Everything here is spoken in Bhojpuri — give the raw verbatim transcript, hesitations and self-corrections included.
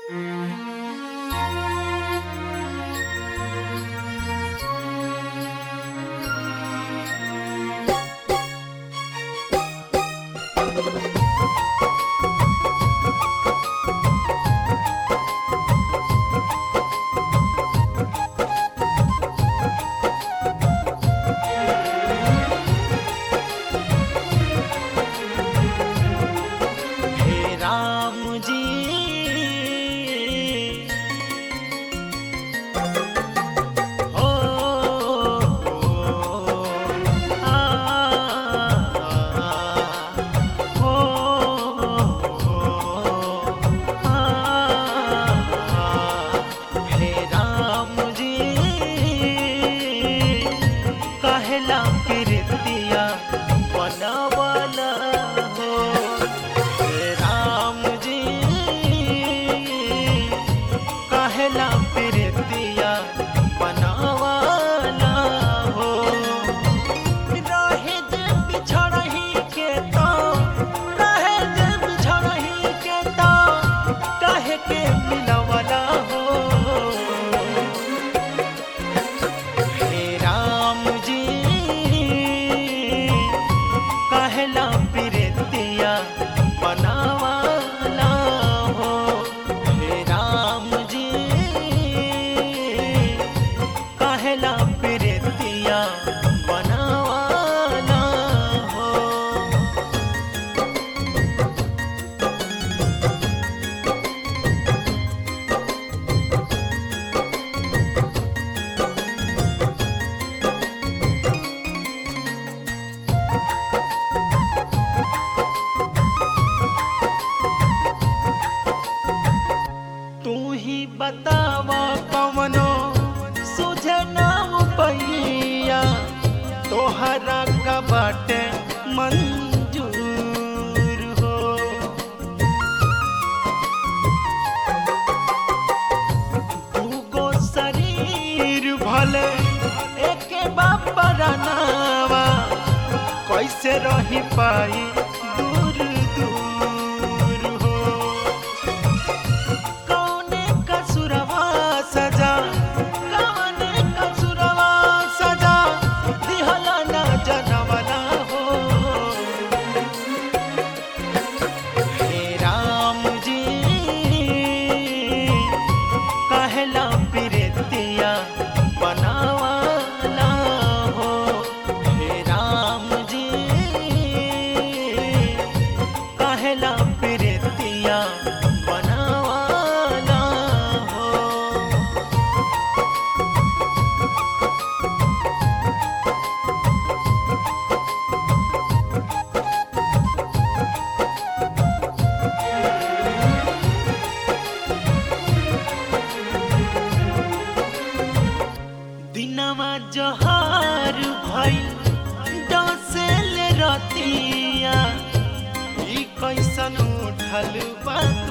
बतावा कवनो सुझे ना उपैया तोहरा का बाटे मंजूर हो। दूगो शरीर भले एके बापरनावा कैसे रही पाई दूर दूर हो। कौने कसुरवा सजा कौने कसुरवा सजा दिहला ना जनवला हो। हे राम जी कहला प्रीतिया बनावाला हो। हे राम जी कहला प्रीतिया बनावाला हो। दिनवा जहार भइल डसेल रतिया ई कैसन उठल बा